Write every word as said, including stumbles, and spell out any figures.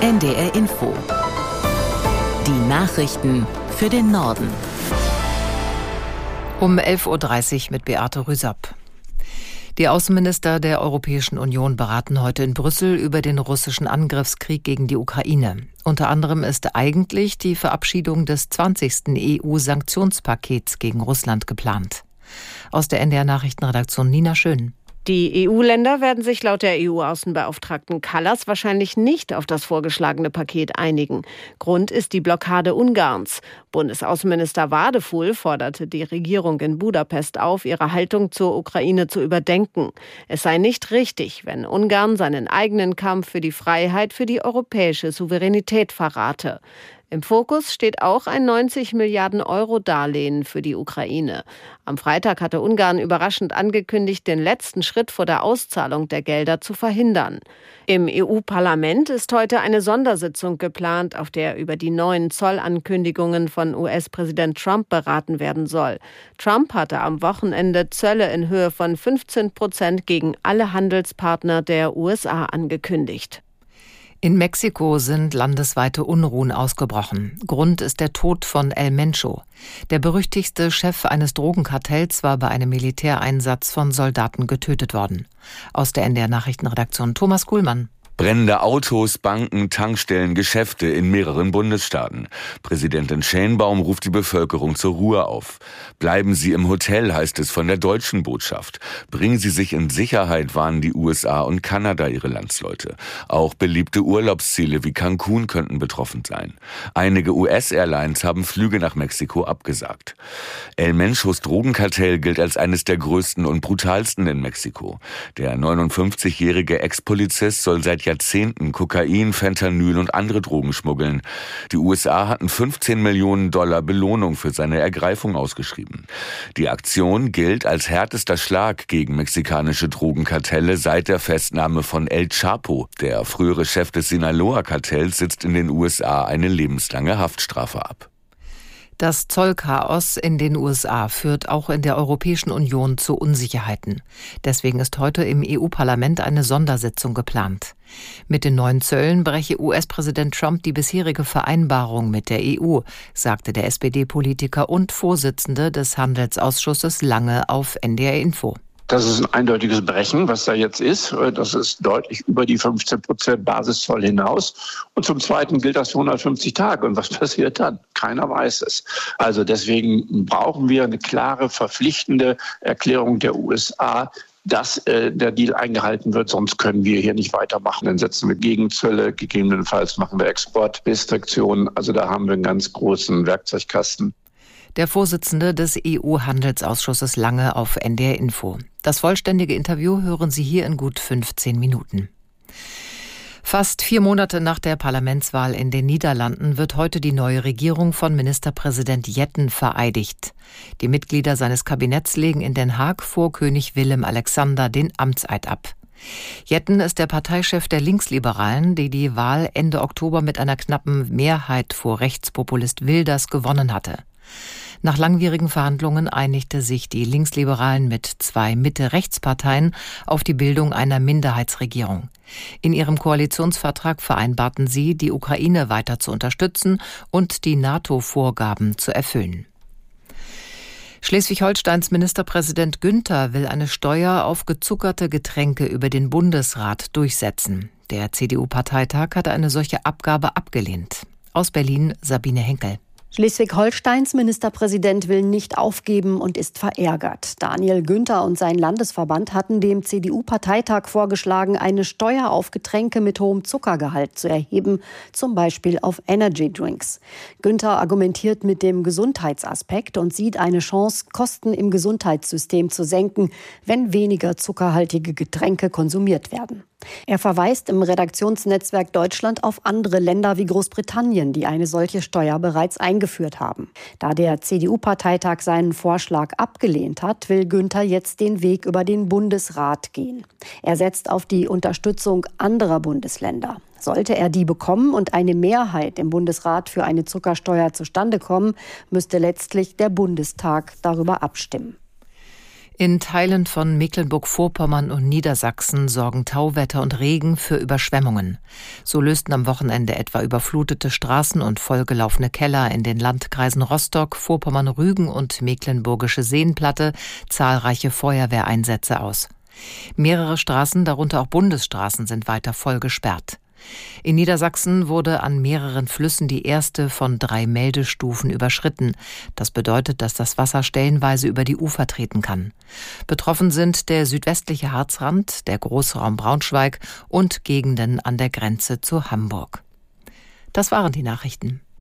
N D R Info. Die Nachrichten für den Norden. Um elf Uhr dreißig mit Beate Rüsapp. Die Außenminister der Europäischen Union beraten heute in Brüssel über den russischen Angriffskrieg gegen die Ukraine. Unter anderem ist eigentlich die Verabschiedung des zwanzigsten E U-Sanktionspakets gegen Russland geplant. Aus der N D R-Nachrichtenredaktion Nina Schön. Die E U-Länder werden sich laut der E U-Außenbeauftragten Kallas wahrscheinlich nicht auf das vorgeschlagene Paket einigen. Grund ist die Blockade Ungarns. Bundesaußenminister Wadefuhl forderte die Regierung in Budapest auf, ihre Haltung zur Ukraine zu überdenken. Es sei nicht richtig, wenn Ungarn seinen eigenen Kampf für die Freiheit, für die europäische Souveränität verrate. Im Fokus steht auch ein neunzig Milliarden Euro Darlehen für die Ukraine. Am Freitag hatte Ungarn überraschend angekündigt, den letzten Schritt vor der Auszahlung der Gelder zu verhindern. Im E U-Parlament ist heute eine Sondersitzung geplant, auf der über die neuen Zollankündigungen von U S-Präsident Trump beraten werden soll. Trump hatte am Wochenende Zölle in Höhe von fünfzehn Prozent gegen alle Handelspartner der U S A angekündigt. In Mexiko sind landesweite Unruhen ausgebrochen. Grund ist der Tod von El Mencho. Der berüchtigste Chef eines Drogenkartells war bei einem Militäreinsatz von Soldaten getötet worden. Aus der N D R-Nachrichtenredaktion Thomas Kuhlmann. Brennende Autos, Banken, Tankstellen, Geschäfte in mehreren Bundesstaaten. Präsidentin Sheinbaum ruft die Bevölkerung zur Ruhe auf. Bleiben Sie im Hotel, heißt es von der deutschen Botschaft. Bringen Sie sich in Sicherheit, warnen die U S A und Kanada ihre Landsleute. Auch beliebte Urlaubsziele wie Cancun könnten betroffen sein. Einige U S-Airlines haben Flüge nach Mexiko abgesagt. El Menchos Drogenkartell gilt als eines der größten und brutalsten in Mexiko. Der neunundfünfzigjährige Ex-Polizist soll seit Jahrzehnten Kokain, Fentanyl und andere Drogen schmuggeln. Die U S A hatten fünfzehn Millionen Dollar Belohnung für seine Ergreifung ausgeschrieben. Die Aktion gilt als härtester Schlag gegen mexikanische Drogenkartelle seit der Festnahme von El Chapo. Der frühere Chef des Sinaloa-Kartells sitzt in den U S A eine lebenslange Haftstrafe ab. Das Zollchaos in den U S A führt auch in der Europäischen Union zu Unsicherheiten. Deswegen ist heute im E U-Parlament eine Sondersitzung geplant. Mit den neuen Zöllen breche U S-Präsident Trump die bisherige Vereinbarung mit der E U, sagte der S P D-Politiker und Vorsitzende des Handelsausschusses Lange auf N D R Info. Das ist ein eindeutiges Brechen, was da jetzt ist. Das ist deutlich über die fünfzehn Prozent Basiszoll hinaus. Und zum Zweiten gilt das für hundertfünfzig Tage. Und was passiert dann? Keiner weiß es. Also deswegen brauchen wir eine klare, verpflichtende Erklärung der U S A, dass äh, der Deal eingehalten wird. Sonst können wir hier nicht weitermachen. Dann setzen wir Gegenzölle. Gegebenenfalls machen wir Exportrestriktionen. Also da haben wir einen ganz großen Werkzeugkasten. Der Vorsitzende des E U-Handelsausschusses Lange auf N D R Info. Das vollständige Interview hören Sie hier in gut fünfzehn Minuten. Fast vier Monate nach der Parlamentswahl in den Niederlanden wird heute die neue Regierung von Ministerpräsident Jetten vereidigt. Die Mitglieder seines Kabinetts legen in Den Haag vor König Willem-Alexander den Amtseid ab. Jetten ist der Parteichef der Linksliberalen, die die Wahl Ende Oktober mit einer knappen Mehrheit vor Rechtspopulist Wilders gewonnen hatte. Nach langwierigen Verhandlungen einigte sich die Linksliberalen mit zwei Mitte-Rechts-Parteien auf die Bildung einer Minderheitsregierung. In ihrem Koalitionsvertrag vereinbarten sie, die Ukraine weiter zu unterstützen und die NATO-Vorgaben zu erfüllen. Schleswig-Holsteins Ministerpräsident Günther will eine Steuer auf gezuckerte Getränke über den Bundesrat durchsetzen. Der C D U-Parteitag hatte eine solche Abgabe abgelehnt. Aus Berlin Sabine Henkel. Schleswig-Holsteins Ministerpräsident will nicht aufgeben und ist verärgert. Daniel Günther und sein Landesverband hatten dem C D U-Parteitag vorgeschlagen, eine Steuer auf Getränke mit hohem Zuckergehalt zu erheben, zum Beispiel auf Energy-Drinks. Günther argumentiert mit dem Gesundheitsaspekt und sieht eine Chance, Kosten im Gesundheitssystem zu senken, wenn weniger zuckerhaltige Getränke konsumiert werden. Er verweist im Redaktionsnetzwerk Deutschland auf andere Länder wie Großbritannien, die eine solche Steuer bereits eingeführt haben. Da der C D U-Parteitag seinen Vorschlag abgelehnt hat, will Günther jetzt den Weg über den Bundesrat gehen. Er setzt auf die Unterstützung anderer Bundesländer. Sollte er die bekommen und eine Mehrheit im Bundesrat für eine Zuckersteuer zustande kommen, müsste letztlich der Bundestag darüber abstimmen. In Teilen von Mecklenburg-Vorpommern und Niedersachsen sorgen Tauwetter und Regen für Überschwemmungen. So lösten am Wochenende etwa überflutete Straßen und vollgelaufene Keller in den Landkreisen Rostock, Vorpommern-Rügen und Mecklenburgische Seenplatte zahlreiche Feuerwehreinsätze aus. Mehrere Straßen, darunter auch Bundesstraßen, sind weiter voll gesperrt. In Niedersachsen wurde an mehreren Flüssen die erste von drei Meldestufen überschritten. Das bedeutet, dass das Wasser stellenweise über die Ufer treten kann. Betroffen sind der südwestliche Harzrand, der Großraum Braunschweig und Gegenden an der Grenze zu Hamburg. Das waren die Nachrichten.